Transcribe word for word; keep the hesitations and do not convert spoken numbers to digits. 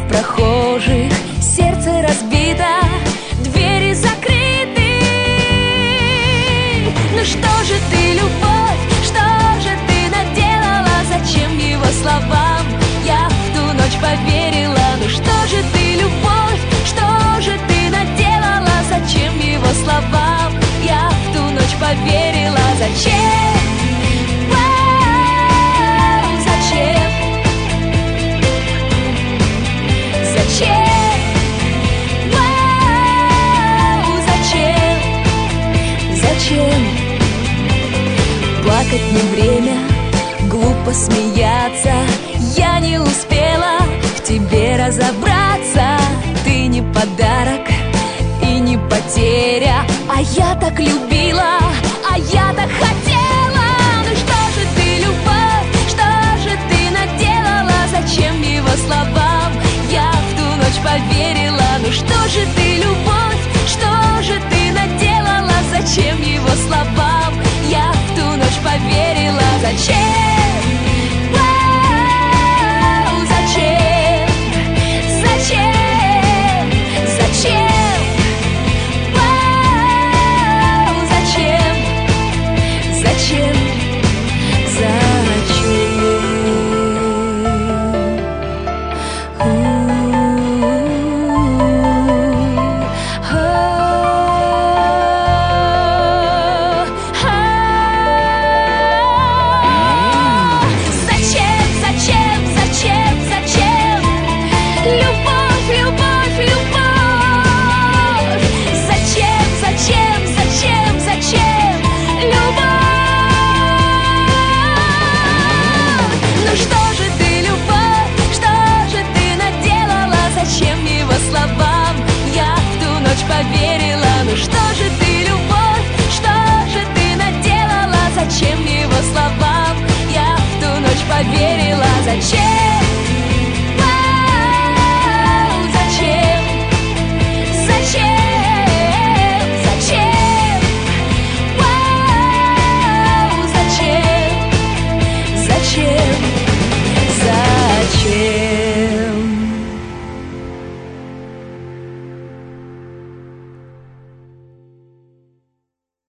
в прохожих, сердце разбито, двери закрыты. Ну что же ты, любовь, что же ты наделала? Зачем его словам я в ту ночь поверила? Ну что же ты, любовь, что же ты наделала? Зачем его словам я в ту ночь поверила? Зачем? Вау, зачем? Зачем? Вау, зачем? Зачем? Плакать не время, глупо смеяться. Я не успела в тебе разобраться. Ты не подарок и не потеря, а я так любила, а я так хотела. Ну что же ты, любовь, что же ты наделала? Зачем его словам я в ту ночь поверила? Ну что же ты, любовь, что же ты наделала? Зачем его словам я в ту ночь поверила? Зачем? Вау, зачем? Зачем? Зачем? Вау, зачем? Зачем? Поверила, ну что же ты, любовь, что же ты наделала? Зачем его словам я в ту ночь поверила? Зачем?